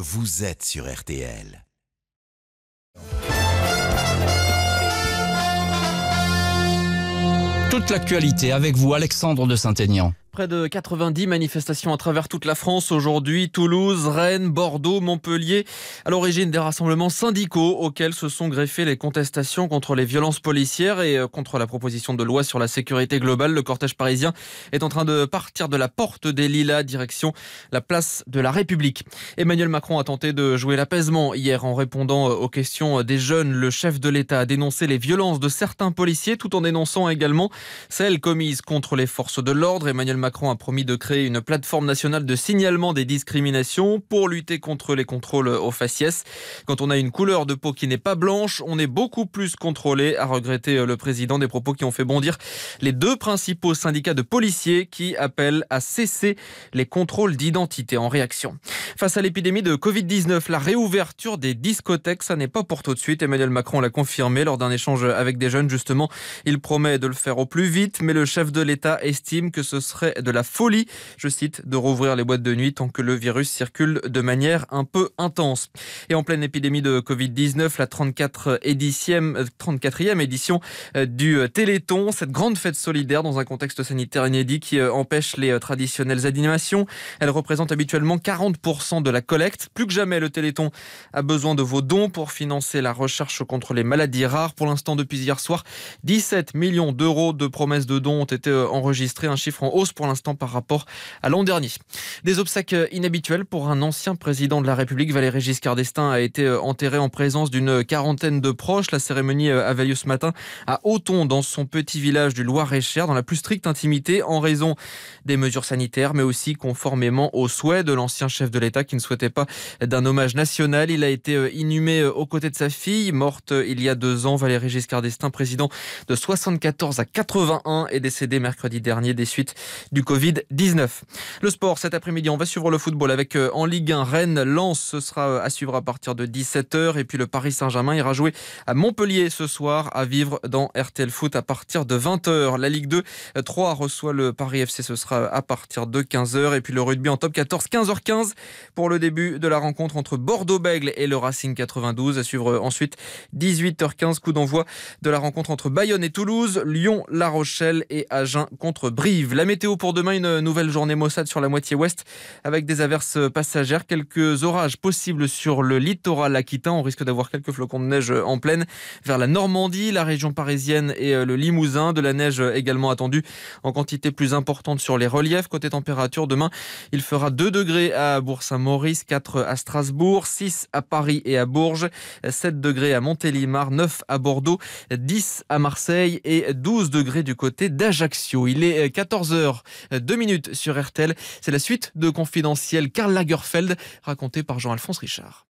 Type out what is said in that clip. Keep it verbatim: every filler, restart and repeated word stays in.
vous êtes sur R T L. Toute l'actualité avec vous, Alexandre de Saint-Aignan. Près de quatre-vingt-dix manifestations à travers toute la France aujourd'hui, Toulouse, Rennes, Bordeaux, Montpellier, à l'origine des rassemblements syndicaux auxquels se sont greffées les contestations contre les violences policières et contre la proposition de loi sur la sécurité globale. Le cortège parisien est en train de partir de la porte des Lilas, direction la place de la République. Emmanuel Macron a tenté de jouer l'apaisement hier en répondant aux questions des jeunes. Le chef de l'État a dénoncé les violences de certains policiers tout en dénonçant également celles commises contre les forces de l'ordre. Emmanuel Macron a promis de créer une plateforme nationale de signalement des discriminations pour lutter contre les contrôles aux faciès. Quand on a une couleur de peau qui n'est pas blanche, on est beaucoup plus contrôlé, a regretté le président, des propos qui ont fait bondir les deux principaux syndicats de policiers qui appellent à cesser les contrôles d'identité en réaction. Face à l'épidémie de covid dix-neuf, la réouverture des discothèques, ça n'est pas pour tout de suite. Emmanuel Macron l'a confirmé lors d'un échange avec des jeunes. Justement, il promet de le faire au plus vite, mais le chef de l'État estime que ce serait de la folie, je cite, de rouvrir les boîtes de nuit tant que le virus circule de manière un peu intense. Et en pleine épidémie de covid dix-neuf, la trente-quatrième édition du Téléthon, cette grande fête solidaire dans un contexte sanitaire inédit qui empêche les traditionnelles animations. Elle représente habituellement quarante pour cent de la collecte. Plus que jamais, le Téléthon a besoin de vos dons pour financer la recherche contre les maladies rares. Pour l'instant, depuis hier soir, dix-sept millions d'euros de promesses de dons ont été enregistrés, un chiffre en hausse pour l'instant par rapport à l'an dernier. Des obsèques inhabituelles pour un ancien président de la République. Valéry Giscard d'Estaing a été enterré en présence d'une quarantaine de proches. La cérémonie avait lieu ce matin à Auton, dans son petit village du Loir-et-Cher, dans la plus stricte intimité en raison des mesures sanitaires, mais aussi conformément aux souhaits de l'ancien chef de l'État qui ne souhaitait pas d'un hommage national. Il a été inhumé aux côtés de sa fille, morte il y a deux ans. Valéry Giscard d'Estaing, président de soixante-quatorze à quatre-vingt-un, est décédé mercredi dernier des suites du covid dix-neuf. Le sport, cet après-midi, on va suivre le football avec euh, en Ligue un, Rennes, Lens, ce sera à suivre à partir de dix-sept heures. Et puis le Paris Saint-Germain ira jouer à Montpellier ce soir, à vivre dans R T L Foot à partir de vingt heures. La Ligue deux, trois reçoit le Paris F C, ce sera à partir de quinze heures. Et puis le rugby en top quatorze, quinze heures quinze pour le début de la rencontre entre Bordeaux-Bègles et le Racing quatre-vingt-douze. À suivre ensuite dix-huit heures quinze, coup d'envoi de la rencontre entre Bayonne et Toulouse, Lyon, La Rochelle et Agen contre Brive. La météo pour demain, une nouvelle journée maussade sur la moitié ouest avec des averses passagères, quelques orages possibles sur le littoral aquitain. On risque d'avoir quelques flocons de neige en pleine vers la Normandie, la région parisienne et le Limousin. De la neige également attendue en quantité plus importante sur les reliefs. Côté température, demain, il fera deux degrés à Bourg-Saint-Maurice, quatre à Strasbourg, six à Paris et à Bourges, sept degrés à Montélimar, neuf à Bordeaux, dix à Marseille et douze degrés du côté d'Ajaccio. Il est quatorze heures deux minutes sur R T L. C'est la suite de Confidentiel, Karl Lagerfeld, raconté par Jean-Alphonse Richard.